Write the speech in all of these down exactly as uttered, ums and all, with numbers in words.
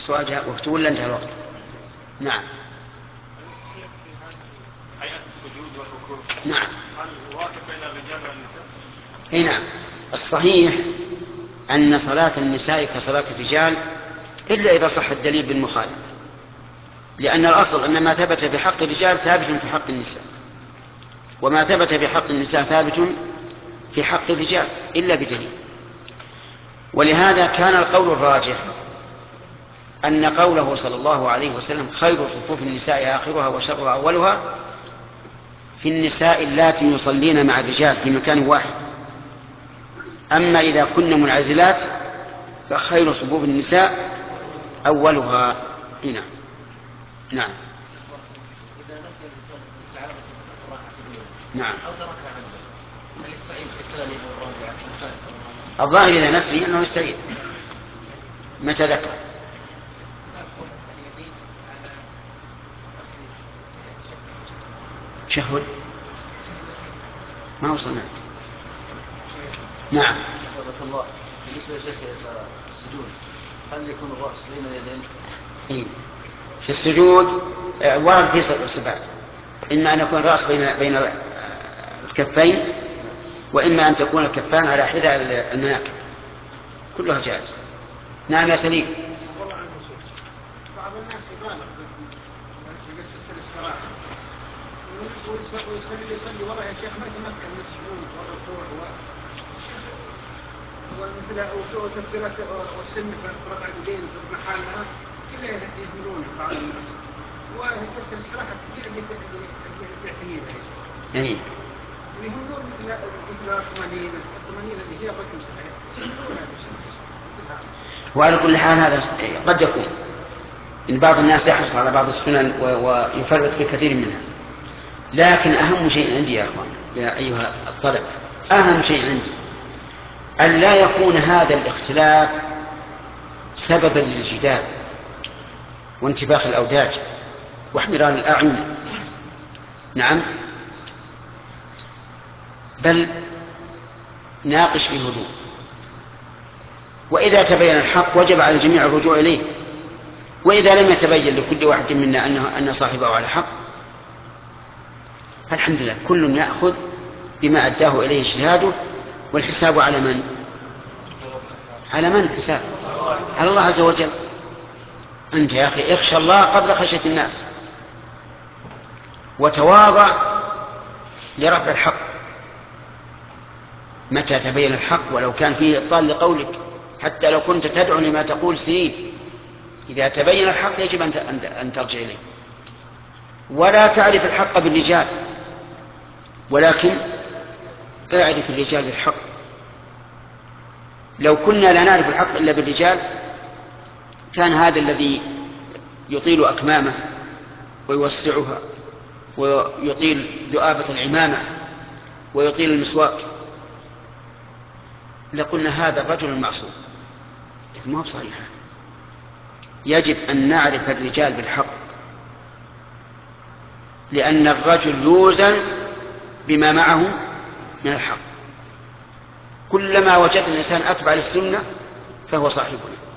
السؤال جاء وقته ولا انتهى الوقت؟ نعم. هيئة السجود والركوع. نعم. هل واجب بين الرجال والنساء؟ اي نعم. الصحيح أن صلاة النساء كصلاة الرجال إلا إذا صح الدليل بالمخالف، لأن الأصل أن ما ثبت في حق الرجال ثابت في حق النساء، وما ثبت في حق النساء ثابت في حق الرجال إلا بدليل. ولهذا كان القول الراجح أن قوله صلى الله عليه وسلم خير صفوف النساء آخرها وشرها أولها في النساء اللاتي يصلين مع الرجال في مكان واحد. أما إذا كن منعزلات فخير صفوف النساء أولها. هنا نعم. نعم. الظاهر إذا نسي أنه يستعيد متى ذكر. تشهد ما وصلنا. نعم. الله بالنسبة للسجود هل يكون الرأس بين اليدين؟ إيه؟ في السجود ورد في صفات، إما أن يكون الرأس بين بين الكفين، وإما أن تكون الكفان على حذاء المناكب، كلها جائز. نعم يا سليم. بعض الناس يبالغ في قصة الاستراحة ويصلي يصلي والله يا شيخ ما يتمكن من السجود والركوع ومثل وتكبيرات والسن في ركعة الدين في محلها كلها يهملون بعض الناس، وقصة الاستراحة كثير اللي يعتنيها يعني يهملون مثل الطمأنينة الطمأنينة اللي هي الركن صحيح يهملونها مثل هذا. وعلى كل حال هذا قد يكون إن بعض الناس يحرص على بعض السنن ويفرط في كثير منها، لكن أهم شيء عندي يا أخوان يا أيها الطلبة، أهم شيء عندي أن لا يكون هذا الاختلاف سببا للجدال وانتفاخ الأوداج واحمرار الأعين. نعم، بل ناقش بهدوء، وإذا تبين الحق وجب على الجميع الرجوع إليه، وإذا لم يتبين لكل واحد منا أنه أن صاحبه على حق فالحمد لله كل يأخذ بما أداه إليه اجتهاده، والحساب على من؟ على من الحساب؟ على الله عز وجل. أنت يا أخي اخشى الله قبل خشية الناس، وتواضع لرفع الحق متى تبين الحق، ولو كان فيه إبطال لقولك، حتى لو كنت تدعو لما تقول سنين، إذا تبين الحق يجب أن ترجع إليه. ولا تعرف الحق بالرجال، ولكن اعرف الرجال بالحق. لو كنا لا نعرف الحق إلا بالرجال كان هذا الذي يطيل أكمامه ويوسعها ويطيل ذؤابة العمامة ويطيل المسواك لقلنا هذا الرجل المعصوم، لكن ما هو صحيح. يجب أن نعرف الرجال بالحق، لأن الرجل يوزن بما معه من الحق. كلما وجد الإنسان أتبع للسنة فهو صاحبنا،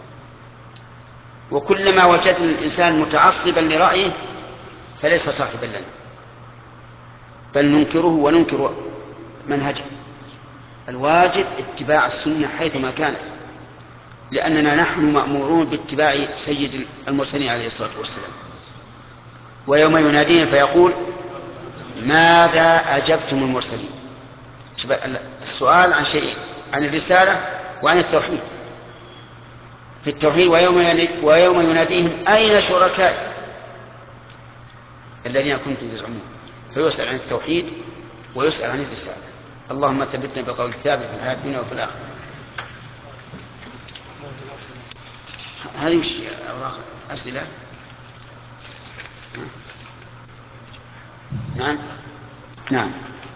وكلما وجد الإنسان متعصبا لرأيه فليس صاحبا لنا، بل ننكره وننكر منهجه. الواجب اتباع السنة حيثما كانت، لأننا نحن مأمورون باتباع سيد المرسلين عليه الصلاة والسلام. ويوم ينادينا فيقول ماذا أجبتم المرسلين؟ السؤال عن شيئين، عن الرسالة وعن التوحيد. في التوحيد ويوم يناديهم أين شركائي الذين كنتم تزعمون، فيسأل عن التوحيد ويسأل عن الرسالة. اللهم ثبتنا بقول الثابت في الحياة الدنيا وفي الآخرة. هذه مش أوراق أسئلة. نعم نعم.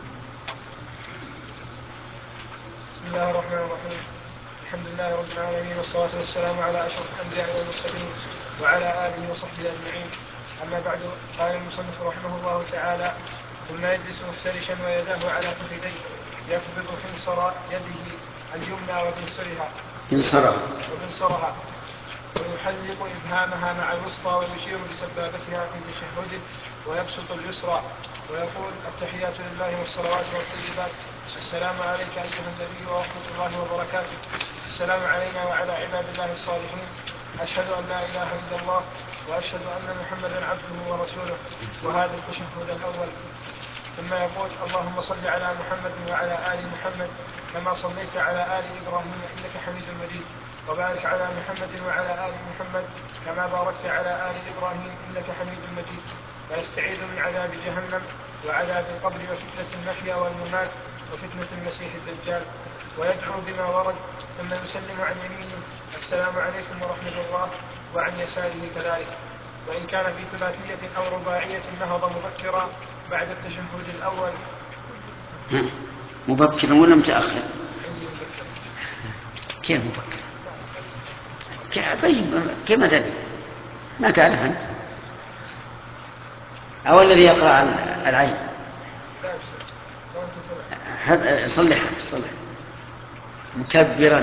بسم الله الرحمن الرحيم. الحمد لله رب العالمين، والصلاة والسلام على أشرف الأنبياء والمرسلين وعلى آله وصحبه أجمعين. أما بعد، قال المصنف رحمه الله تعالى: ثم يجلس مفترشا ويداه على فخذيه يقبض خنصر يده اليمنى وخنصرها خنصرها وخنصرها ويحلق إبهامها مع الوسطى ويشير بسبابتها في تشهده ويبسط اليسرى ويقول التحيات لله والصلوات والطيبات السلام عليك أيها النبي ورحمة الله وبركاته السلام علينا وعلى عباد الله الصالحين أشهد أن لا إله إلا الله وأشهد أن محمدا عبده ورسوله. وهذا التشهد الأول. ثم يقول اللهم صل على محمد وعلى آل محمد كما صليت على آل إبراهيم إنك حميد مجيد وبارك على محمد وعلى آل محمد كما باركت على آل إبراهيم إنك حميد مجيد. ويستعيذ من عذاب جهنم وعذاب القبر وفتنة المحيا والممات وفتنة المسيح الدجال ويدعو بما ورد ثم يسلم عن يمينه السلام عليكم ورحمة الله وعن يساره كذلك. وإن كان في ثلاثية أو رباعية نهض مبكرا بعد التشهد الأول. مبكرا ولا متأخر؟ كيف مبكر؟ كما دليل ما تعرف أنت أو الذي يقرأ العين صلح صلح مكبرا.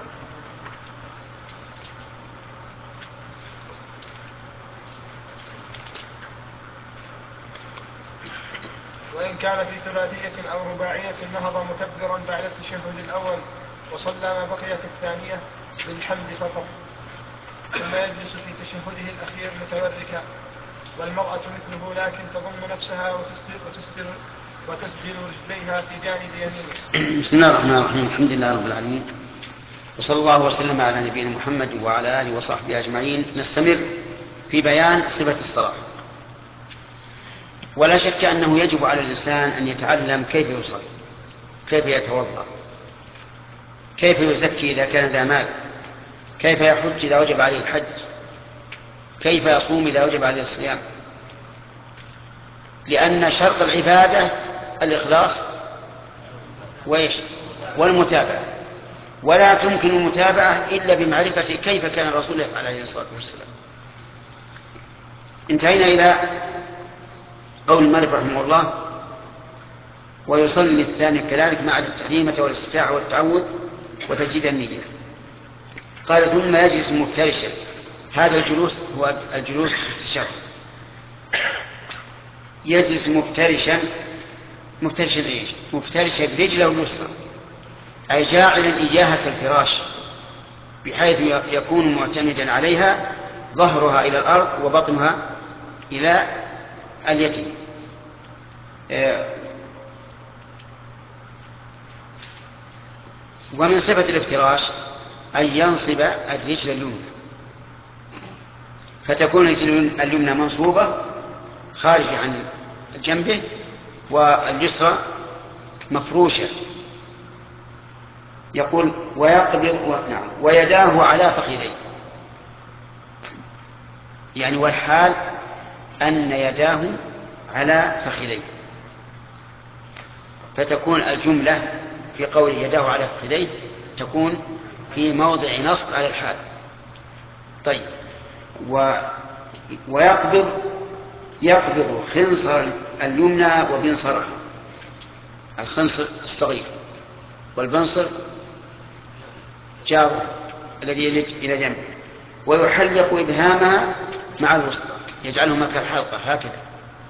وإن كان في ثلاثية أو رباعية نهض مكبرا بعد التشهد الأول وصلى ما بقي في الثانية بالحمد فقط ثم يجلس في تشهده الأخير متوركا. والمرأة مثله لكن تضم نفسها وتسدل, وتسدل, وتسدل رجليها في جانب يمينه. بسم الله الرحمن الرحيم الحمد لله رب العالمين وصلى الله وسلم على نبينا محمد وعلى آله وصحبه أجمعين. نستمر في بيان صفة الصلاة. ولا شك أنه يجب على الإنسان أن يتعلم كيف يصلي كيف يتوضأ كيف يزكي إذا كان ذا مال كيف يحج إذا وجب عليه الحج كيف يصوم إذا وجب عليه الصيام لأن شرط العبادة الإخلاص والمتابعة ولا تمكن المتابعة إلا بمعرفة كيف كان الرسول عليه الصلاة والسلام. انتهينا إلى قول المؤلف رحمه الله ويصلي الثاني كذلك مع التحريمة والاستفتاح والتعوذ وتجديد النية. قال ثم يجلس مفترشا. هذا الجلوس هو الجلوس في التشهد. يجلس مفترشا. مفترشا ايش؟ مفترشا برجله اليسرى أي جاعلا إياها كالفراش بحيث يكون معتمدا عليها ظهرها إلى الأرض وبطنها إلى اليتيم. ومن صفة الافتراش أن ينصب الرجل اليمنى فتكون الرجل اليمنى منصوبة خارجة عن جنبه واليسرى مفروشة. يقول ويقبض نعم ويداه على فخذيه يعني والحال أن يداه على فخذيه فتكون الجملة في قول يداه على فخذيه تكون في موضع نصب على الحال. طيب و... ويقبض يقبض خنصر اليمنى وبنصره الخنصر الصغير والبنصر جاره الذي يلج إلى جنبه ويحلق إبهامها مع الوسطى يجعله مكان الحلقة هكذا.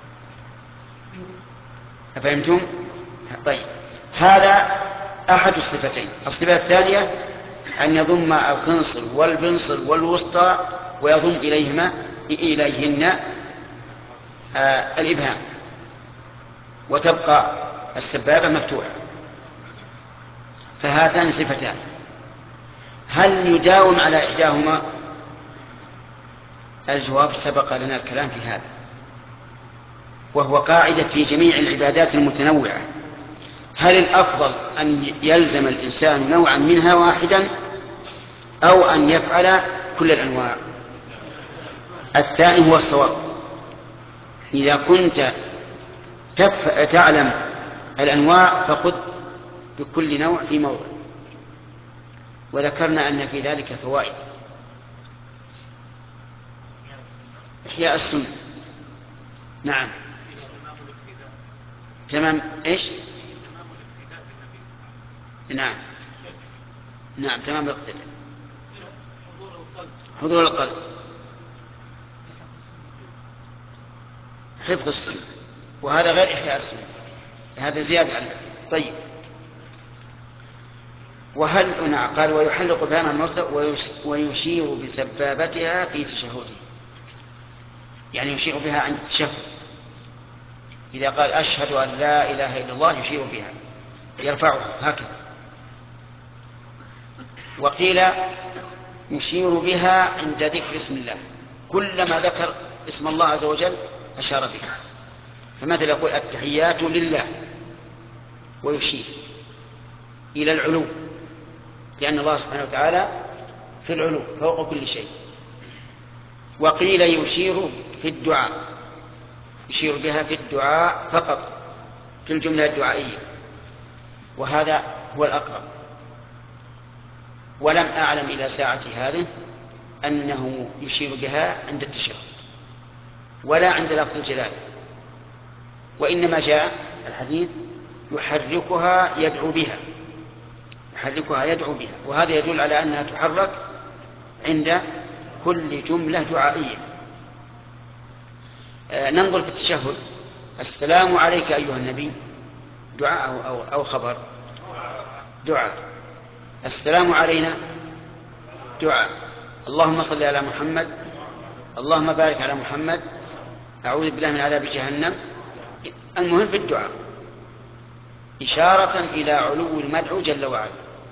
أفهمتم؟ طيب هذا أحد الصفتين. الصفة الثانية أن يضم الخنصر والبنصر والوسطى ويضم إليهما إليهن آه الإبهام وتبقى السبابة مفتوحة. فهاتان صفتان. هل يداوم على إحداهما؟ الجواب سبق لنا الكلام في هذا وهو قاعدة في جميع العبادات المتنوعة. هل الأفضل أن يلزم الإنسان نوعا منها واحدا أو أن يفعل كل الأنواع؟ الثاني هو الصواب. إذا كنت تعلم الأنواع فخذ بكل نوع في موضع. وذكرنا أن في ذلك فوائد. إحياء السنة نعم تمام إيش نعم نعم تمام الاقتداء حضور القلب، حفظ السنة، وهذا غير إحياء السنة، هذا زيادة على. طيب، وهل هنا قال ويحلق بها المصدر ويشير بسبابتها في تشهده، يعني يشير بها عند التشهد، إذا قال أشهد أن لا إله إلا الله يشير بها، يرفعها هكذا. وقيل يشير بها عند ذكر اسم الله، كلما ذكر اسم الله عز وجل أشار بها، فمثل يقول التحيات لله ويشير إلى العلو، لأن الله سبحانه وتعالى في العلو فوق كل شيء. وقيل يشير في الدعاء، يشير بها في الدعاء فقط، في الجملة الدعائية، وهذا هو الأقرب. ولم أعلم إلى ساعة هذه أنه يشير بها عند التشهد ولا عند لفظ الجلالة، وإنما جاء الحديث يحركها يدعو بها، يحركها يدعو بها، وهذا يدل على أنها تحرك عند كل جملة دعائية. آه ننظر في التشهد، السلام عليك أيها النبي دعاء أو, أو, أو خبر؟ دعاء. السلام علينا دعاء. اللهم صل على محمد، اللهم بارك على محمد، أعوذ بالله من عذاب جهنم. المهم في الدعاء إشارة إلى علو المدعو جل وعلا.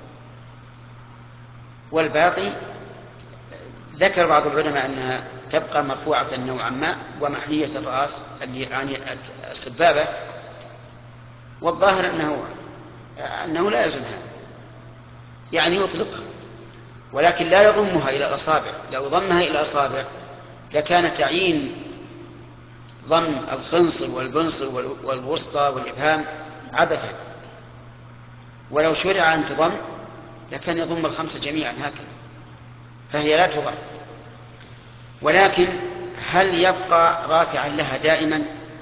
والباقي ذكر بعض العلماء أنها تبقى مرفوعة نوعا ما ومحنية الرأس اللي يعني السبابة، والظاهر أنه, أنه لا يلزم هذا، يعني يطلقها ولكن لا يضمها إلى الأصابع. لو ضمها إلى الأصابع لكان تعيين ضم الخنصر والبنصر والوسطى والإبهام عبثا، ولو شرع أن تضم لكان يضم الخمسة جميعا هكذا، فهي لا تضم. ولكن هل يبقى راكعا لها دائما؟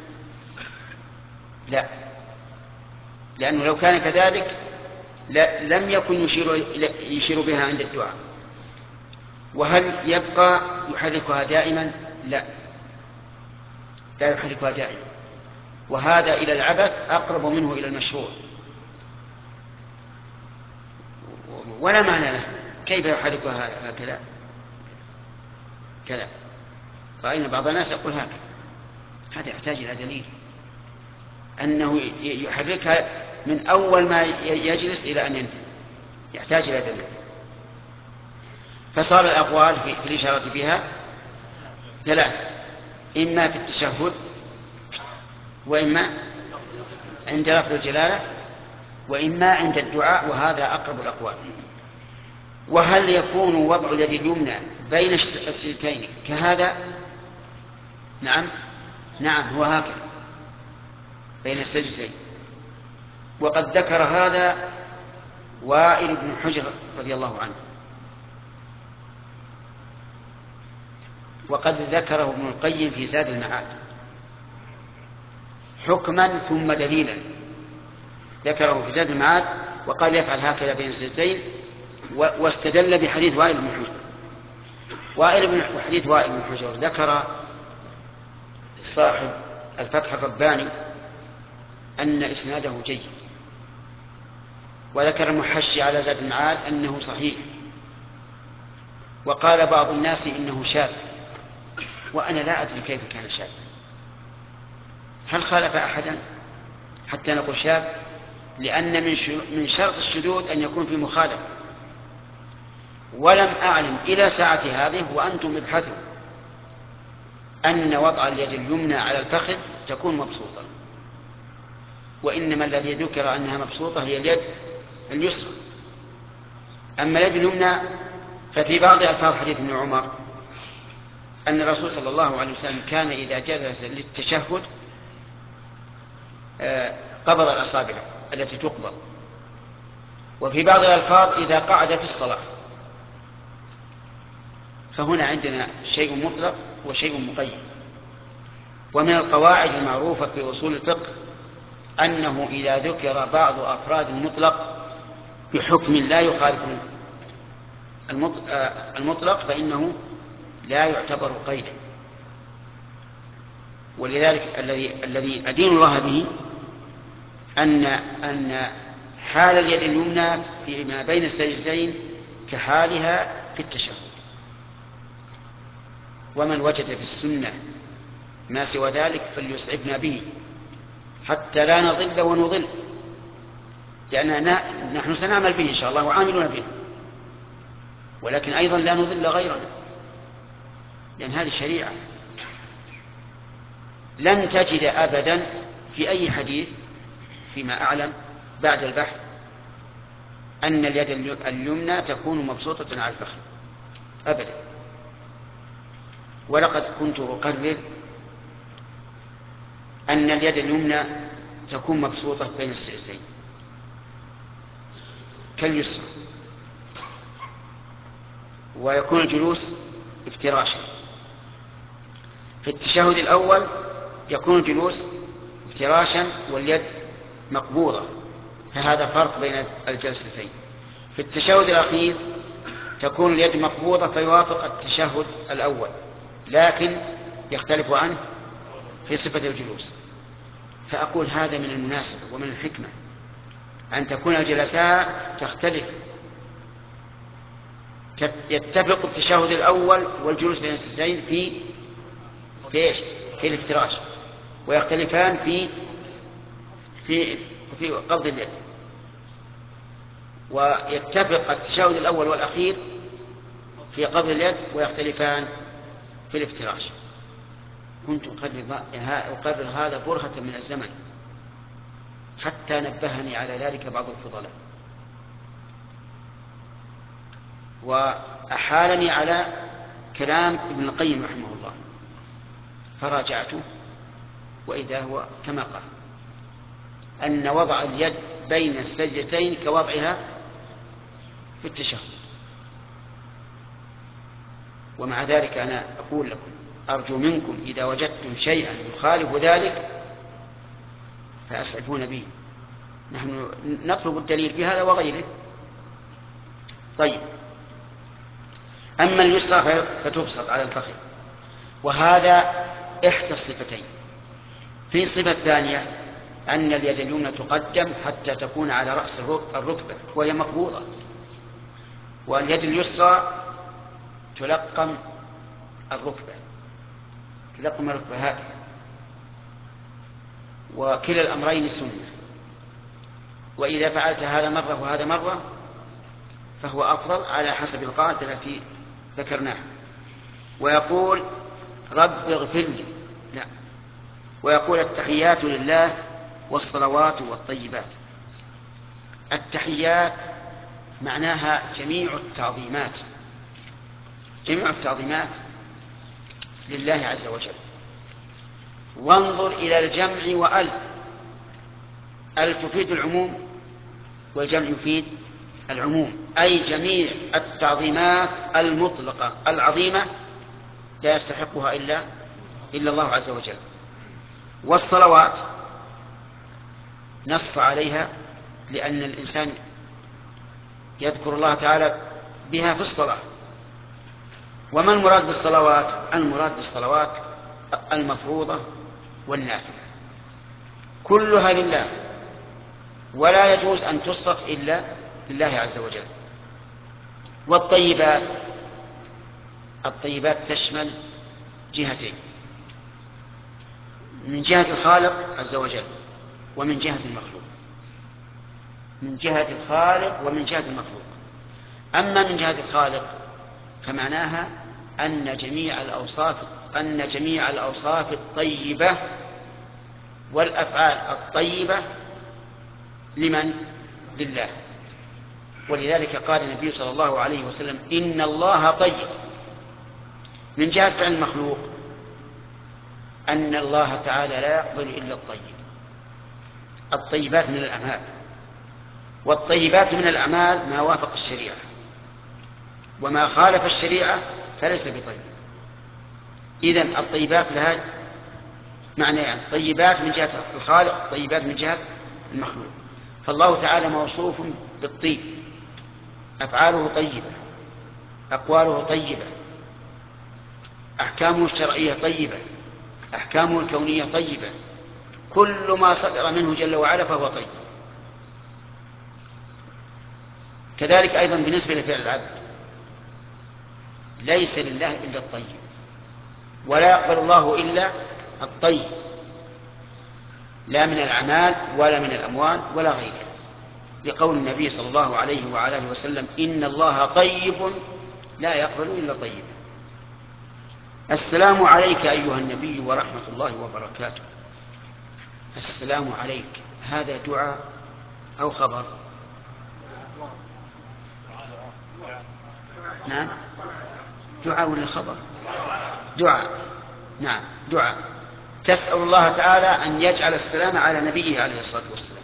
لا، لأنه لو كان كذلك لم يكن يشير, يشير بها عند الدعاء. وهل يبقى يحركها دائما؟ لا، لا يحركها دائما، وهذا إلى العبث أقرب منه إلى المشروع، ولا معنى له. كيف يحركها هكذا كذا؟ رأينا بعض الناس يقول هكذا، هذا يحتاج إلى دليل أنه يحركها من أول ما يجلس إلى أن ينتهي، يحتاج إلى دليل. فصار الأقوال في الإشارة بها ثلاث، إما في التشهد، وإما عند لفظ الجلالة، وإما عند الدعاء، وهذا أقرب الأقوال. وهل يكون وضع اليد اليمنى بين السجدتين كهذا؟ نعم نعم هو هكذا بين السجدتين. وقد ذكر هذا وائل بن حجر رضي الله عنه، وقد ذكره ابن القيم في زاد المعاد حكما ثم دليلا. ذكره في زاد المعاد وقال يفعل هكذا بين السجدتين، واستدل بحديث وائل بن حجر. وائل بن حديث وائل بن حجر ذكر صاحب الفتح الرباني أن إسناده جيد، وذكر المحشي على زاد المعاد أنه صحيح، وقال بعض الناس إنه شاذ، وأنا لا أدري كيف كان شاذ. هل خالف أحدا حتى نقول شاذ؟ لأن من شرط الشذوذ أن يكون في مخالفة، ولم أعلم إلى ساعة هذه وأنتم ابحثوا أن وضع اليد اليمنى على الفخذ تكون مبسوطة، وإنما الذي ذكر أنها مبسوطة هي اليد اليسرى. أما اليد اليمنى ففي بعض ألفاظ حديث ابن عمر أن الرسول صلى الله عليه وسلم كان إذا جلس للتشهد قبض الأصابع التي تقبض، وفي بعض الألفاظ إذا قعد في الصلاة. فهنا عندنا شيء مطلق وشيء مقيد. ومن القواعد المعروفة في أصول الفقه أنه إذا ذكر بعض أفراد المطلق بحكم لا يخالف المطلق فإنه لا يعتبر قيدا. ولذلك الذي الذي أدين الله به أن أن حال اليد اليمنى فيما بين السجدتين كحالها في التشهد. ومن وجد في السنة ما سوى ذلك فليسعفنا به حتى لا نضل ونضل، لأننا نحن سنعمل به إن شاء الله وعاملون به، ولكن أيضا لا نضل غيرنا، لأن هذه الشريعة. لم تجد أبدا في أي حديث فيما أعلم بعد البحث أن اليد اليمنى تكون مبسوطة على الفخذ أبدا. ولقد كنت أقرر أن اليد اليمنى تكون مبسوطة بين السجدتين كاليسرى، ويكون الجلوس افتراشا. في التشهد الأول يكون الجلوس افتراشا واليد مقبوضة، فهذا فرق بين الجلستين. في التشهد الأخير تكون اليد مقبوضة فيوافق التشهد الأول، لكن يختلف عنه في صفة الجلوس. فأقول هذا من المناسبة ومن الحكمة أن تكون الجلسات تختلف، يتفق التشهد الأول والجلوس بين السجدين في في إيش؟ في الافتراش، ويختلفان في في في قبض اليد، ويتفق التشهد الأول والأخير في قبض اليد ويختلفان في الافتراش. كنت أقرر هذا برهة من الزمن حتى نبهني على ذلك بعض الفضلاء وأحالني على كلام ابن القيم رحمه الله، فراجعته وإذا هو كما قال أن وضع اليد بين السجدتين كوضعها في التشهد. ومع ذلك أنا أقول لكم أرجو منكم إذا وجدتم شيئا يخالف ذلك فأسعفون به، نحن نطلب الدليل في هذا وغيره. طيب، أما اليسرى فتبسط على الفخذ، وهذا إحدى الصفتين. في صفة ثانية أن اليد اليمنى تقدم حتى تكون على رأس الركبة وهي مقبوضة، واليد اليسرى تلقم الركبة تلقم الركبة هكذا، وكلا الأمرين سنة. وإذا فعلت هذا مرة وهذا مرة فهو أفضل على حسب القاعدة التي ذكرناها. ويقول رب اغفر لي، لا، ويقول التحيات لله والصلوات والطيبات. التحيات معناها جميع التعظيمات، جميع التعظيمات لله عز وجل. وانظر إلى الجمع وأل، أل تفيد العموم والجمع يفيد العموم، أي جميع التعظيمات المطلقة العظيمة لا يستحقها إلا إلا الله عز وجل. والصلوات نص عليها لأن الإنسان يذكر الله تعالى بها في الصلاة. وما المراد بالصلوات؟ المراد بالصلوات المفروضة والنافلة كلها لله، ولا يجوز أن تصرف إلا لله عز وجل. والطيبات، الطيبات تشمل جهتين، من جهة الخالق عز وجل ومن جهة المخلوق، من جهة الخالق ومن جهة المخلوق. أما من جهة الخالق فمعناها أن جميع الأوصاف أن جميع الأوصاف الطيبة والأفعال الطيبة لمن؟ لله. ولذلك قال النبي صلى الله عليه وسلم إن الله طيب. من جهة فعل المخلوق أن الله تعالى لا يقبل إلا الطيب، الطيبات من الأعمال، والطيبات من الأعمال ما وافق الشريعة، وما خالف الشريعة فليس بطيب. إذن الطيبات لها معنى، يعني طيبات من جهة الخالق، طيبات من جهة المخلوق. فالله تعالى موصوف بالطيب، أفعاله طيبة أقواله طيبة، أحكامه الشرعية طيبة، أحكامه الكونية طيبة، كل ما صدر منه جل وعلا فهو طيب. كذلك أيضا بالنسبة لفعل العبد، ليس لله إلا الطيب، ولا يقبل الله إلا الطيب، لا من الأعمال ولا من الأموال ولا غيرها، لقول النبي صلى الله عليه وعلى آله وسلم: إن الله طيب لا يقبل إلا طيبا. السلام عليك أيها النبي ورحمة الله وبركاته. السلام عليك، هذا دعاء أو خبر؟ نعم، دعاء ولا خبر؟ دعاء، نعم دعاء. تسأل الله تعالى أن يجعل السلام على نبيه عليه الصلاة والسلام.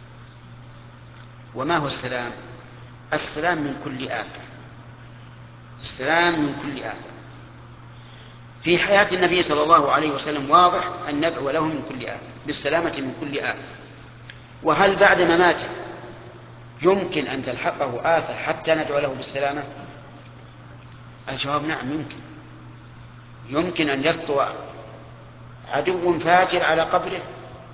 وما هو السلام؟ السلام من كل آفة، السلام من كل آفة. في حياة النبي صلى الله عليه وسلم واضح أن ندعو له من كل آفة، بالسلامة من كل آفة. وهل بعد مماته يمكن أن تلحقه آفة حتى ندعو له بالسلامة؟ الجواب نعم، يمكن. يمكن أن يسطو عدو فاجر على قبره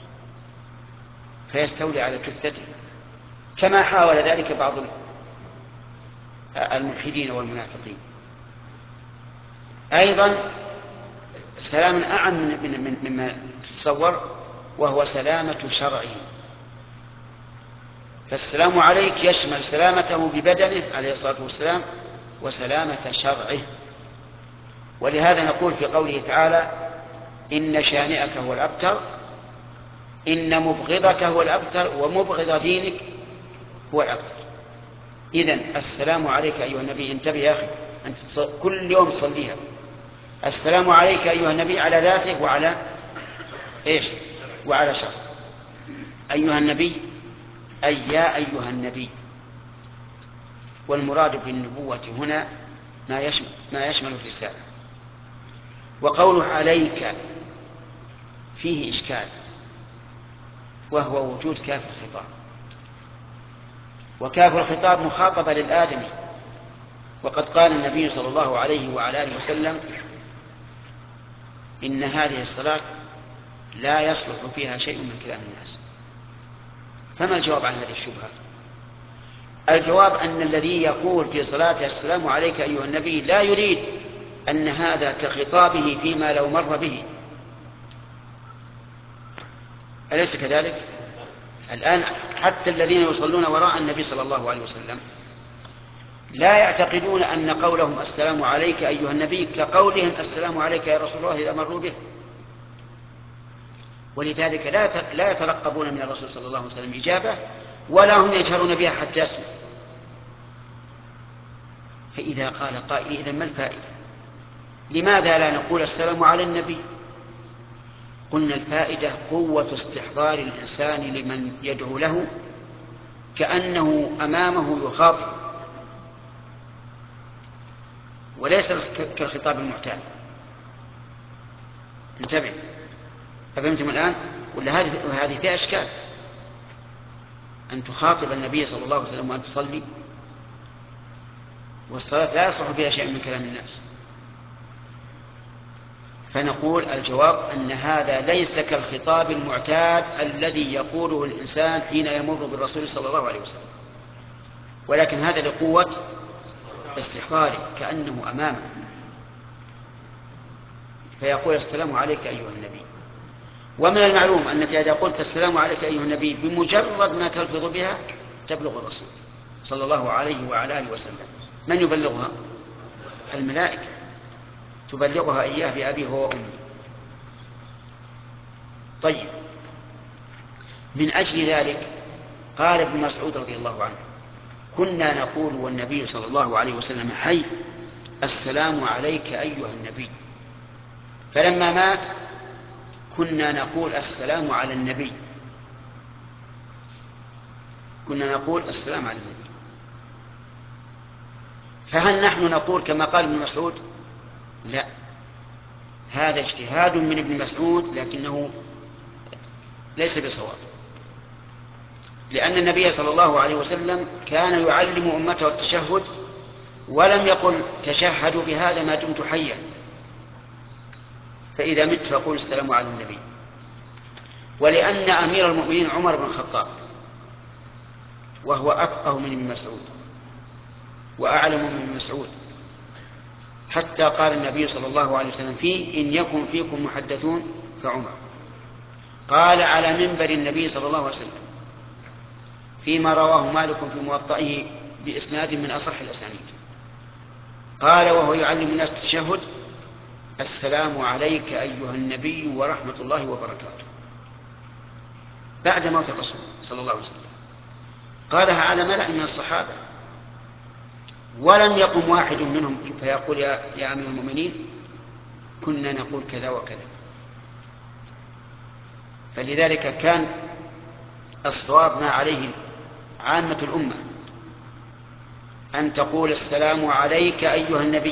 فيستولي على جثته، كما حاول ذلك بعض الملحدين والمنافقين. أيضا سلام أعم مما تتصور، وهو سلامة شرعه. فالسلام عليك يشمل سلامته ببدنه عليه الصلاة والسلام وسلامة شرعه. ولهذا نقول في قوله تعالى: إن شانئك هو الأبتر، إن مبغضك هو الأبتر، ومبغض دينك هو الأبتر. إذن السلام عليك أيها النبي، انتبه يا أخي، أنت كل يوم تصليها. السلام عليك أيها النبي على ذاته وعلى إيش؟ وعلى شرعه. أيها النبي أي يا أيها النبي. والمراد بالنبوة هنا ما يشمل, ما يشمل الرسالة. وقوله عليك فيه إشكال، وهو وجود كاف الخطاب، وكاف الخطاب مخاطبة للآدمي. وقد قال النبي صلى الله عليه وعلى آله وسلم: إن هذه الصلاة لا يصلح فيها شيء من كلام الناس. فما الجواب عن هذه الشبهة؟ الجواب أن الذي يقول في صلاته السلام عليك أيها النبي لا يريد أن هذا كخطابه فيما لو مر به. أليس كذلك؟ الآن حتى الذين يصلون وراء النبي صلى الله عليه وسلم لا يعتقدون أن قولهم السلام عليك أيها النبي كقولهم السلام عليك يا رسول الله إذا مروا به. ولذلك لا يترقبون من الرسول صلى الله عليه وسلم إجابة، ولا هم يجهرون بها حتى يسمع. فإذا قال قائل: إذن ما الفائدة؟ لماذا لا نقول السلام على النبي؟ قلنا الفائدة قوة استحضار الإنسان لمن يدعو له كأنه أمامه يخاطب، وليس كالخطاب المعتاد. انتبه، فهمتم الآن؟ ولا هذه هذه فيها إشكال أن تخاطب النبي صلى الله عليه وسلم وأن تصلي، والصلاة لا يصلح فيها شيء من كلام الناس. فنقول الجواب أن هذا ليس كالخطاب المعتاد الذي يقوله الإنسان حين يمر بالرسول صلى الله عليه وسلم، ولكن هذا لقوة استحضاره كأنه أمامه، فيقول السلام عليك أيها النبي. ومن المعلوم أنك إذا قلت السلام عليك أيها النبي بمجرد ما تلفظ بها تبلغ الرسول صلى الله عليه وعلى آله وسلم. من يبلغها؟ الملائكة تبلغها إياه بأبيه هو وأمه. طيب، من أجل ذلك قال ابن مسعود رضي الله عنه: كنا نقول والنبي صلى الله عليه وسلم حي السلام عليك أيها النبي. فلما مات كنا نقول السلام على النبي، كنا نقول السلام على النبي. فهل نحن نقول كما قال ابن مسعود؟ لا، هذا اجتهاد من ابن مسعود لكنه ليس بصواب، لأن النبي صلى الله عليه وسلم كان يعلم أمته التشهد ولم يقل تشهدوا بهذا ما دمت حيا، فإذا مت فقول السلام على النبي. ولأن أمير المؤمنين عمر بن الخطاب وهو أفقه من ابن مسعود وأعلم من ابن مسعود، حتى قال النبي صلى الله عليه وسلم فيه: إن يكن فيكم محدثون فعمر. قال على منبر النبي صلى الله عليه وسلم فيما رواه مالك في موطئه بإسناد من أصح الأسانيد، قال وهو يعلم الناس التشهد: السلام عليك أيها النبي ورحمة الله وبركاته، بعد موت الرسول صلى الله عليه وسلم. قالها على ملأ من الصحابة، ولم يقم واحد منهم فيقول يا, يا أمير المؤمنين كنا نقول كذا وكذا. فلذلك كان الصواب ما عليه عامة الأمة أن تقول السلام عليك أيها النبي.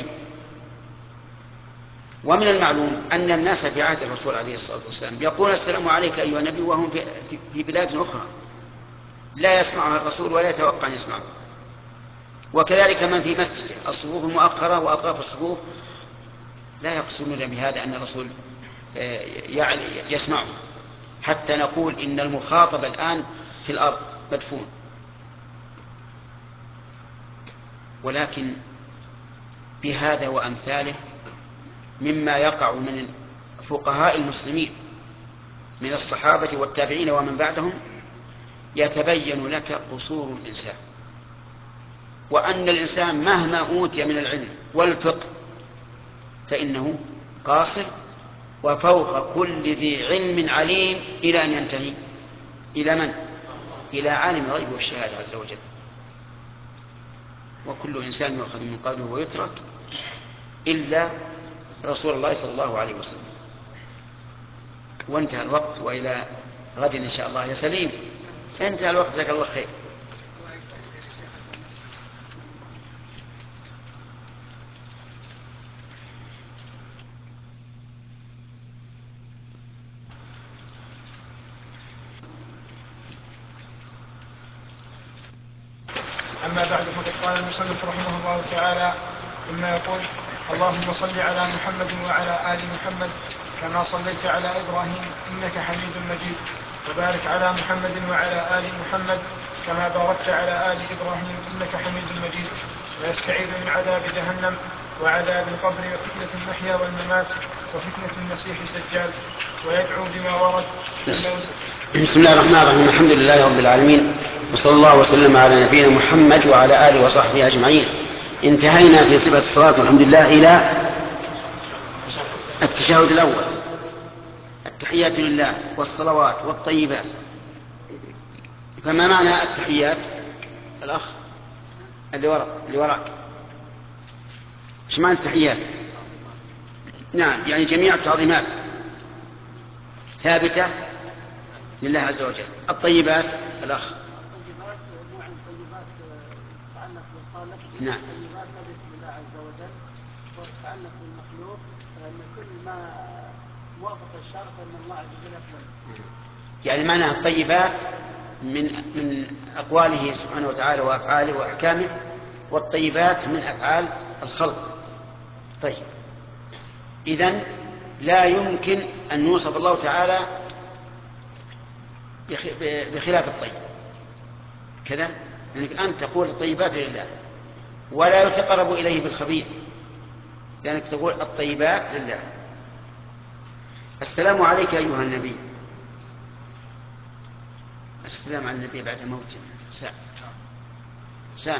ومن المعلوم أن الناس في عهد الرسول عليه الصلاة والسلام يقول السلام عليك أيها النبي وهم في بلاد أخرى لا يسمعها الرسول ولا يتوقع أن يسمعها. وكذلك من في مسجد الصفوف المؤخرة وأطراف الصفوف لا يقصدون بهذا أن الرسول يسمعه، حتى نقول إن المخاطب الآن في الأرض مدفون. ولكن بهذا وأمثاله مما يقع من فقهاء المسلمين من الصحابة والتابعين ومن بعدهم يتبين لك قصور الإنسان، وأن الإنسان مهما أوتي من العلم والفقه فإنه قاصر، وفوق كل ذي علم عليم إلى أن ينتهي إلى من؟ إلى عالم الغيب والشهادة عز وجل. وكل إنسان يؤخذ من قوله ويترك إلا رسول الله صلى الله عليه وسلم. وانتهى الوقت، وإلى غد إن شاء الله. يا سليم انتهى الوقت، جزاك الله خير. أما بعد، فقد قال المصنف رحمه الله تعالى ثم يقول: اللهم صل على محمد وعلى آل محمد كما صليت على إبراهيم إنك حميد مجيد، وبارك على محمد وعلى آل محمد كما باركت على آل إبراهيم إنك حميد مجيد. ويستعيذ من عذاب جهنم وعذاب القبر وفتنة المحيا والممات وفتنة المسيح الدجال، ويدعو بما ورد. بسم الله الرحمن الرحيم. الحمد لله رب العالمين، وصلى الله وسلم على نبينا محمد وعلى آله وصحبه أجمعين. انتهينا في صفة الصلاة والحمد لله إلى التشهد الأول: التحيات لله والصلوات والطيبات. فما معنى التحيات؟ الأخ اللي وراء اللي وراء ايش معنى التحيات؟ نعم، يعني جميع التعظيمات ثابتة لله عز وجل. الطيبات الأخ الطيبات نوع الطيبات تتعلق بالخالق، نعم. الطيبات تثبت لله عز وجل، وتتعلق بالمخلوق، لأن كل ما وافق الشرع فإن الله عز وجل يقبل. يعني معنى الطيبات من من أقواله سبحانه وتعالى وأفعاله وأحكامه، والطيبات من أفعال الخلق. طيب، إذن لا يمكن أن نوصف الله تعالى بخلاف الطيب كذا، لأنك أنت تقول الطيبات لله ولا يتقرب إليه بالخبيث، لأنك تقول الطيبات لله. السلام عليك أيها النبي. السلام على النبي بعد موته سامع سامع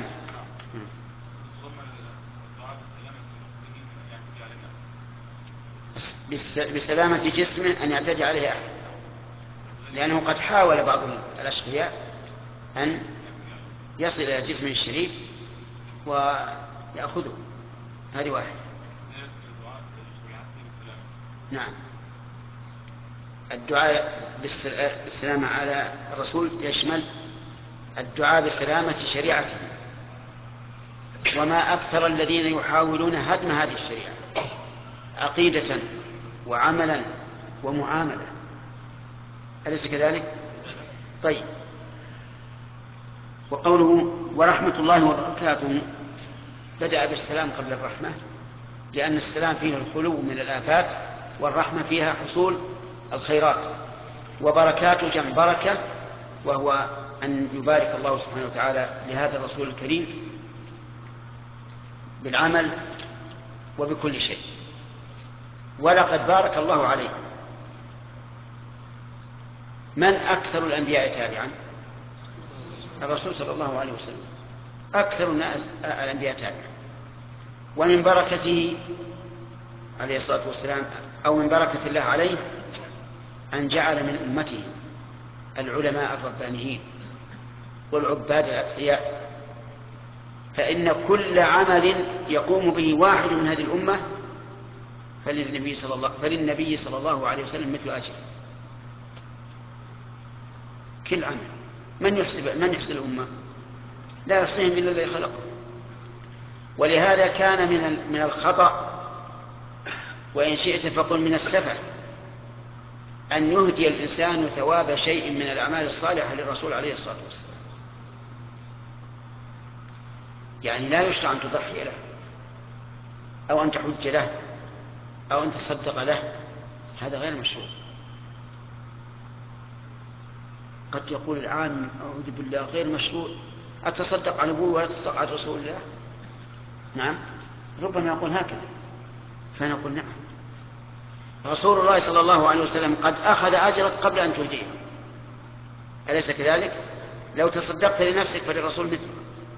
بسلامة جسمه أن يعتدي عليه أحد، لأنه قد حاول بعض الأشقياء أن يصل إلى جسمه الشريف ويأخذه. هذه واحد. نعم، الدعاء بالسلامة على الرسول يشمل الدعاء بسلامة شريعته، وما أكثر الذين يحاولون هدم هذه الشريعة عقيدة وعملا ومعاملة، أليس كذلك؟ طيب، وقوله ورحمة الله وبركاته بدأ بالسلام قبل الرحمة، لأن السلام فيه الخلو من الآفات، والرحمة فيها حصول الخيرات، وبركات جمع بركة، وهو أن يبارك الله سبحانه وتعالى لهذا الرسول الكريم بالعمل وبكل شيء. ولقد بارك الله عليه. من أكثر الأنبياء تابعا؟ الرسول صلى الله عليه وسلم أكثر الناس الأنبياء تابعا. ومن بركته عليه الصلاة والسلام أو من بركة الله عليه أن جعل من أمته العلماء الربانيين والعباد الأتقياء، فإن كل عمل يقوم به واحد من هذه الأمة فللنبي صلى الله, فللنبي صلى الله عليه وسلم مثل أجر. كل عمل من يحسب من يحسن الأمة؟ لا يحسنهم إلا الذي خلقه. ولهذا كان من من الخطأ، وإن شئت فقل من السفه، أن يهدي الإنسان ثواب شيء من الأعمال الصالحة للرسول عليه الصلاة والسلام. يعني لا يشرع أن تضحي له، أو أن تحج له، أو أن تصدق له، هذا غير مشروع. قد يقول العام أعوذ بالله غير مشروع، أتصدق على أبوه ولا تصدق على رسول الله؟ نعم، ربما يقول هكذا، فنقول نعم، رسول الله صلى الله عليه وسلم قد أخذ أجرك قبل أن تهديه، أليس كذلك؟ لو تصدقت لنفسك فللرسول مثله.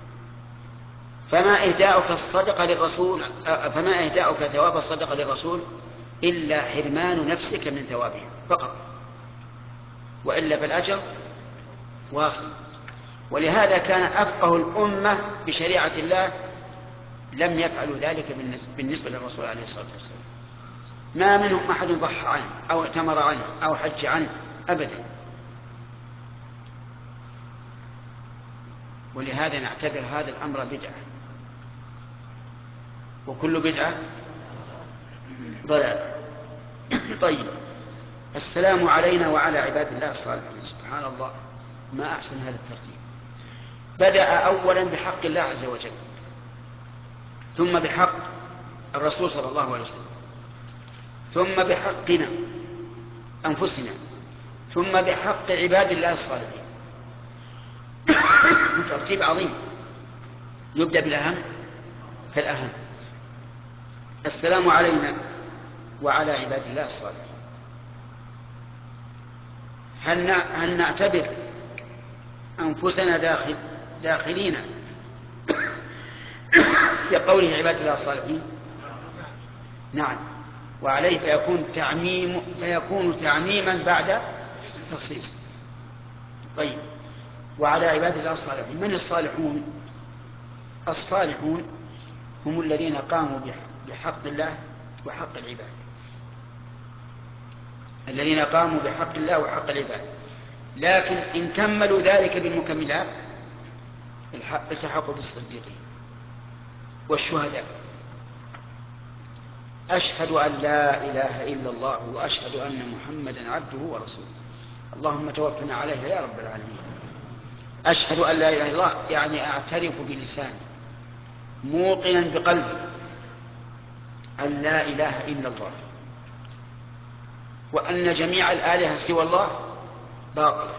فما إهداؤك الصدقة للرسول فما إهداؤك ثواب الصدقة للرسول إلا حرمان نفسك من ثوابه فقط، وإلا فالأجر واصل. ولهذا كان أفقه الأمة بشريعة الله لم يفعلوا ذلك بالنسبة للرسول عليه الصلاة والسلام. ما منهم أحد ضحى عنه أو اعتمر عنه أو حج عنه أبدا. ولهذا نعتبر هذا الأمر بدعة، وكل بدعة ضلالة. طيب، السلام علينا وعلى عباد الله الصالحين. سبحان الله، ما أحسن هذا الترتيب. بدأ أولا بحق الله عز وجل، ثم بحق الرسول صلى الله عليه وسلم، ثم بحقنا أنفسنا، ثم بحق عباد الله الصالحين. ترتيب عظيم، يبدأ بالأهم فالأهم. السلام علينا وعلى عباد الله الصالحين. هل نعتبر أنفسنا داخل داخلين في قوله عباد الله الصالحين؟ نعم، وعليه فيكون تعميم فيكون تعميما بعد تخصيص. طيب، وعلى عباد الله الصالحين. من الصالحون؟ الصالحون هم الذين قاموا بحق الله وحق العباد، الذين قاموا بحق الله وحق العباد، لكن إن كملوا ذلك بالمكملات التحقوا بالصديقين والشهداء. أشهد أن لا إله إلا الله وأشهد أن محمدا عبده ورسوله. اللهم توفنا عليها يا رب العالمين. أشهد أن لا إله إلا الله يعني أعترف بلساني موقنا بقلبي أن لا إله إلا الله، وأن جميع الآلهة سوى الله باطلة،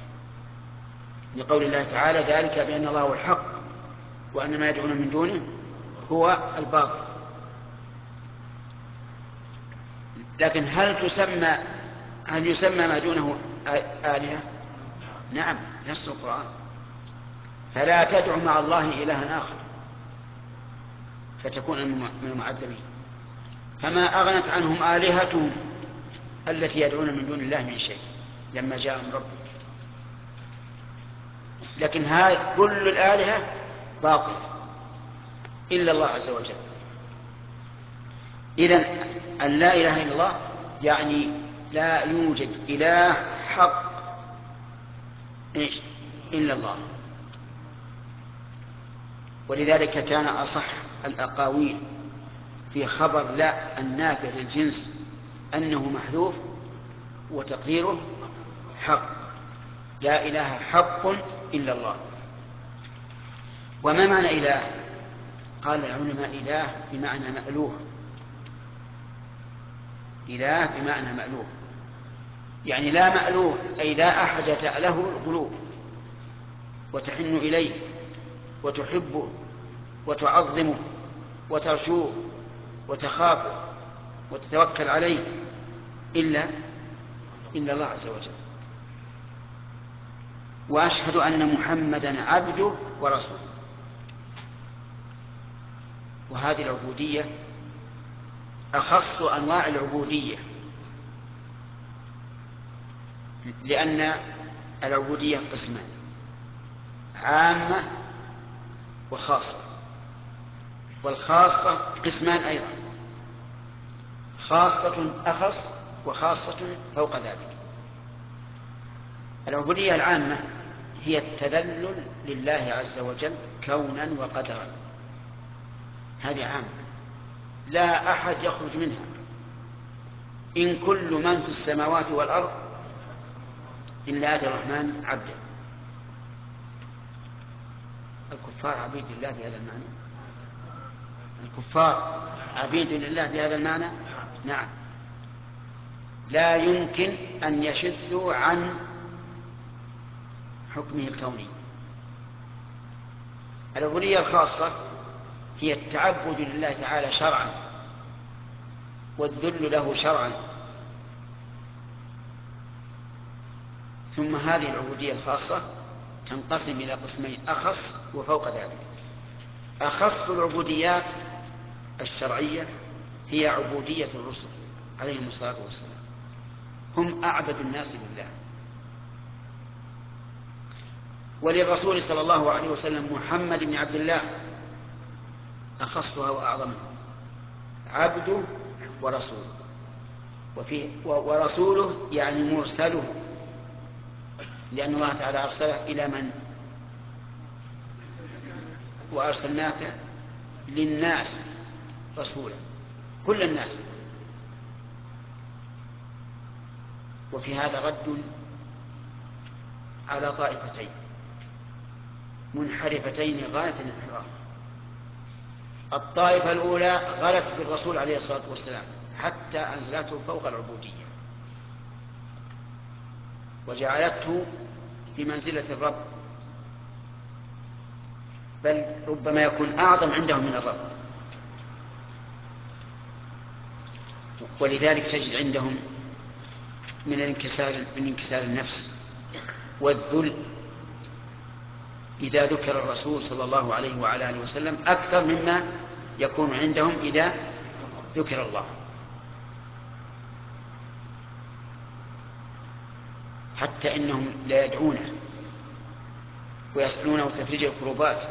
لقول الله تعالى ذلك بأن الله هو الحق وأن ما يدعون من دونه هو الباطل. لكن هل تسمى هل يسمى ما دونه آلهة؟ نعم، نص القرآن: فلا تدع مع الله إلها آخر فتكون من المعذبين. فما أغنت عنهم آلهتهم التي يدعون من دون الله من شيء لما جاءهم ربك. لكن هذا كل الآلهة باطلة إلا الله عز وجل. إذن أن لا إله إلا الله يعني لا يوجد إله حق إيش إلا الله. ولذلك كان أصح الأقاويل في خبر لا النافع للجنس أنه محذوف وتقديره حق، لا إله حق إلا الله. وما معنى إله؟ قال العلماء إله بمعنى مألوه، إله بمعنى مألوه، يعني لا مألوه أي لا أحد تأله القلوب وتحن إليه وتحبه وتعظمه وترجوه وتخافه وتتوكل عليه إلا إلا الله عز وجل. وأشهد أن محمدا عبده ورسوله. وهذه العبودية أخص أنواع العبودية، لأن العبودية قسمان: عامة وخاصة، والخاصة قسمان أيضا: خاصة أخص وخاصة فوق ذلك. العبودية العامة هي التذلل لله عز وجل كونا وقدرا، هذه عامة لا أحد يخرج منها. إن كل من في السماوات والأرض إلا آتي الرحمن عبدا. الكفار عبيد لله بهذا المعنى؟ الكفار عبيد لله بهذا المعنى؟ نعم، لا يمكن أن يشذوا عن حكمه الكوني. العبودية الخاصة هي التعبد لله تعالى شرعا والذل له شرعا. ثم هذه العبودية الخاصة تنقسم إلى قسمين: أخص وفوق ذلك. أخص العبوديات الشرعية هي عبودية الرسل عليهم الصلاة والسلام، هم أعبد الناس لله. وللرسول صلى الله عليه وسلم محمد بن عبد الله أخصها وأعظمها: عبده ورسوله. وفيه ورسوله يعني مرسله، لأن الله تعالى أرسله إلى من؟ وأرسلناك للناس رسولا، كل الناس. وفي هذا رد على طائفتين منحرفتين غاية الانحراف. الطائفة الأولى غلت بالرسول عليه الصلاة والسلام حتى أنزلته فوق العبودية وجعلته بمنزلة الرب، بل ربما يكون أعظم عندهم من الرب. ولذلك تجد عندهم من الانكسار من انكسار النفس والذل إذا ذكر الرسول صلى الله عليه وعلى آله وسلم أكثر مما يكون عندهم إذا ذكر الله. حتى إنهم لا يدعونه ويسألونه تفريج الكروبات.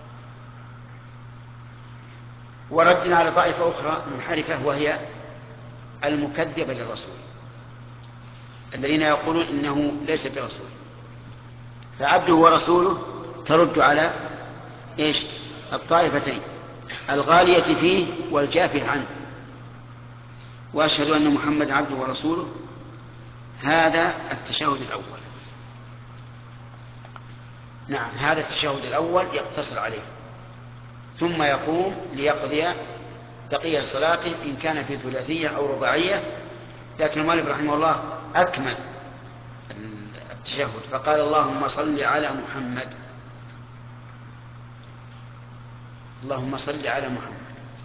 وردنا على طائفة أخرى منحرفة وهي المكذبة للرسول، الذين يقولون إنه ليس برسول، فعبده ورسوله ترد على إيش؟ الطائفتين الغالية فيه والجافة عنه. وأشهد أن محمد عبده ورسوله، هذا التشهد الأول. نعم، هذا التشهد الأول يقتصر عليه، ثم يقوم ليقضي بقية صلاته إن كان في ثلاثية أو رباعية. لكن المؤلف رحمه الله أكمل التشهد فقال: اللهم صل على محمد. اللهم صل على محمد.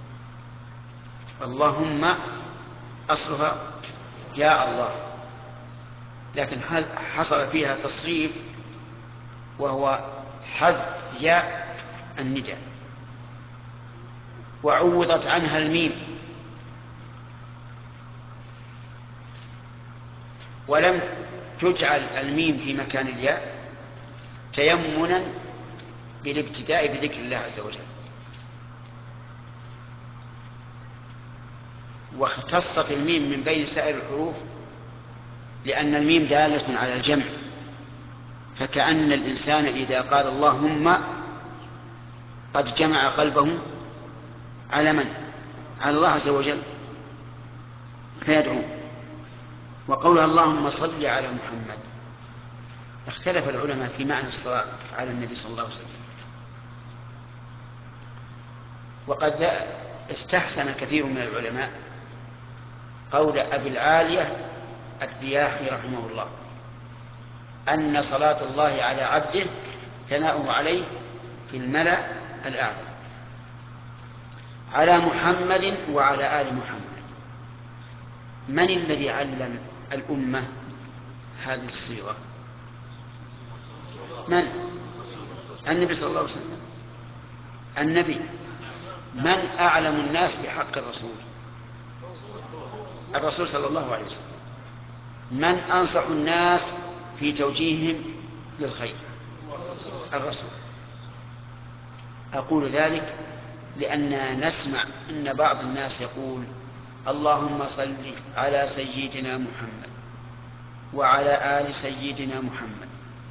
اللهم أصلها يا الله، لكن حصل فيها تصريف وهو حذف ياء النداء وعوضت عنها الميم، ولم تجعل الميم في مكان الياء تيمنا بالابتداء بذكر الله عز وجل. واختصت الميم من بين سائر الحروف لأن الميم دالة على الجمع، فكأن الإنسان إذا قال اللهم قد جمع قلبه على من؟ على الله عز وجل فيدعو. وقولها اللهم صل على محمد، اختلف العلماء في معنى الصلاة على النبي صلى الله عليه وسلم. وقد استحسن كثير من العلماء قول أبي العالية الرياحي رحمه الله أن صلاة الله على عبده ثناؤه عليه في الملأ الأعلى على محمد وعلى آل محمد. من الذي علم الأمة هذه الصيغة؟ من؟ النبي صلى الله عليه وسلم. النبي. من أعلم الناس بحق الرسول؟ الرسول صلى الله عليه وسلم. من أنصح الناس في توجيههم للخير؟ الرسول. أقول ذلك لأننا نسمع أن بعض الناس يقول اللهم صل على سيدنا محمد وعلى آل سيدنا محمد.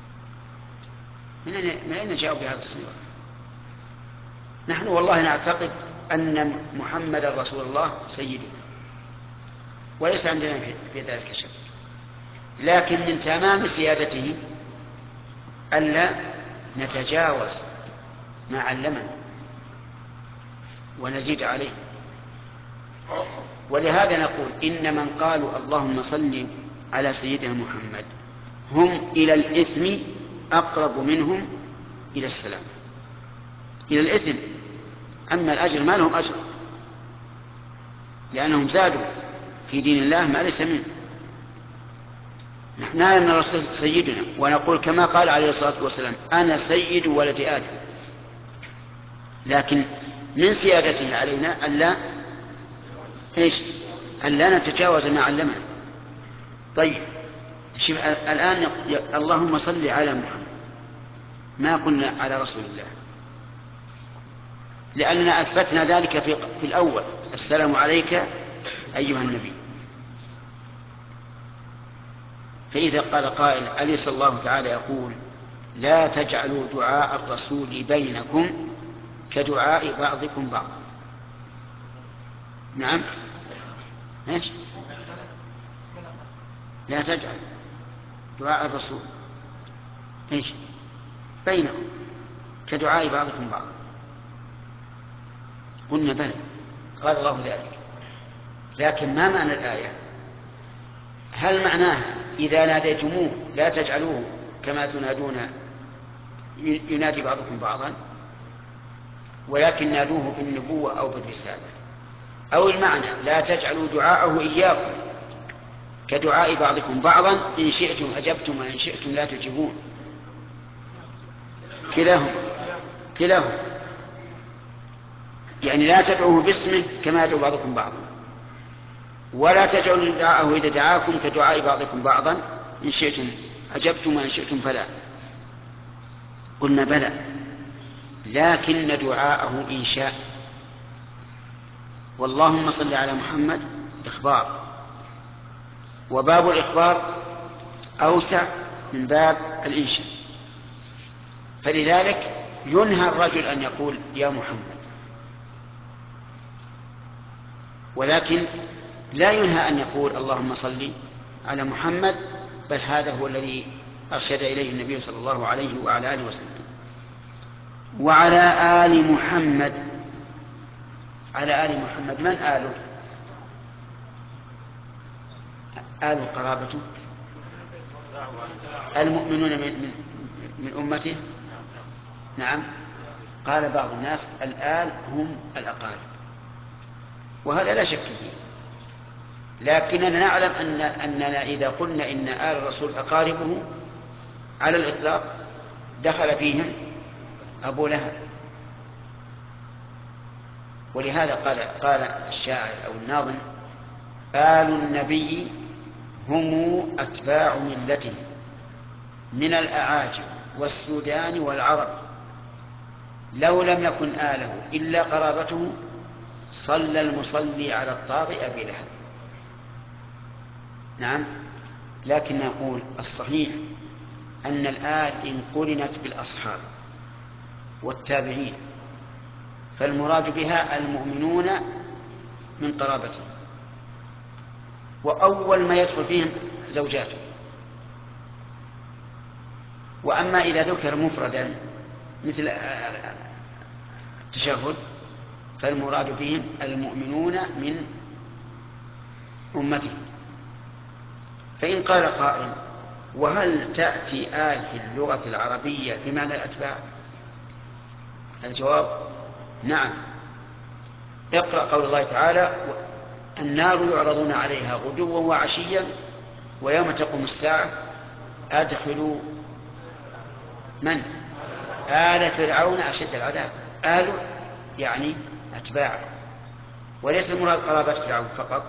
من أين جاءوا بهذا الصيغة؟ نحن والله نعتقد أن محمد رسول الله سيدنا وليس عندنا في ذلك شك، لكن من تمام سيادته ألا نتجاوز ما علمنا ونزيد عليه. ولهذا نقول إن من قالوا اللهم صل على سيدنا محمد هم إلى الإثم أقرب منهم إلى السلام، إلى الإثم. أما الأجر ما لهم أجر، لأنهم زادوا في دين الله ما ليس منه. نحن نعلم أن الرسول سيدنا ونقول كما قال عليه الصلاة والسلام أنا سيد ولد آدم، لكن من سيادته علينا ألا إيش؟ ألا نتجاوز ما علمنا. طيب شوف الآن اللهم صل على محمد، ما قلنا على رسول الله، لأننا أثبتنا ذلك في, في الأول السلام عليك أيها النبي. فإذا قال قائل أليس الله تعالى يقول لا تجعلوا دعاء الرسول بينكم كدعاء بعضكم بعضا؟ نعم. ايش؟ لا تجعل دعاء الرسول ايش بينكم كدعاء بعضكم بعضا. قلنا بلى، قال الله ذلك، لكن ما معنى الآية؟ هل معناها إذا ناديتموه لا تجعلوه كما تنادون ينادي بعضكم بعضا، ولكن نادوه بالنبوة أو بالرسالة؟ أو المعنى لا تجعلوا دعاءه إياكم كدعاء بعضكم بعضا إن شئتم أجبتم وإن شئتم لا تجيبون؟ كلاهما كلاهما يعني لا تدعوه باسمه كما يدعو بعضكم بعضا، ولا تجعلوا دعاءه إذا دعاكم كدعاء بعضكم بعضا إن شئتم أجبتم وإن شئتم فلا. قلنا بلى، لكن دعاءه إنشاء، واللهم صل على محمد إخبار، وباب الإخبار أوسع من باب الإنشاء، فلذلك ينهى الرجل أن يقول يا محمد، ولكن لا ينهى أن يقول اللهم صل على محمد، بل هذا هو الذي أرشد إليه النبي صلى الله عليه وعلى آله وسلم. وعلى آل محمد، على آل محمد من آله؟ آل قرابته المؤمنون من, من, من أمته. نعم. قال بعض الناس الآل هم الأقارب، وهذا لا شك فيه، لكننا نعلم أن أننا إذا قلنا إن آل الرسول أقاربه على الإطلاق دخل فيهم أبو لهب. ولهذا قال قال الشاعر أو الناظم آل النبي هم أتباع ملته من الأعاجم والسودان والعرب، لو لم يكن آله إلا قرابته صلى المصلي على الطاغي أبي لهب. نعم. لكن نقول الصحيح أن الآل إن قرنت بالأصحاب والتابعين فالمراد بها المؤمنون من قرابته، وأول ما يدخل فيهم زوجاته. وأما إذا ذكر مفردا مثل التشهد فالمراد بهم المؤمنون من أمته. فإن قال قائل: وهل تأتي آل في اللغة العربية بمعنى الأتباع؟ الجواب: نعم. اقرأ قول الله تعالى: النار يعرضون عليها غدوا وعشيا ويوم تقوم الساعة أدخلوا من؟ آل فرعون أشد العذاب. آل يعني أتباع، وليس المراد قرابة فرعون فقط.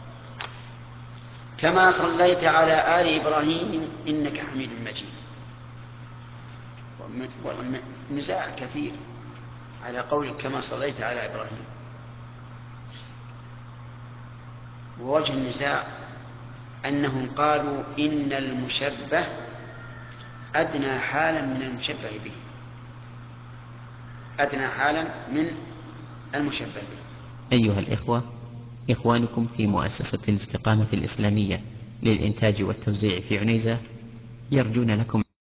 كما صليت على آل إبراهيم إنك حميد مجيد. والنزاع كثير على قول كما صليت على إبراهيم، ووجه النزاع أنهم قالوا إن المشبه أدنى حالا من المشبه به، أدنى حالا من المشبه به. أيها الإخوة، إخوانكم في مؤسسة الاستقامة الإسلامية للإنتاج والتوزيع في عنيزة يرجون لكم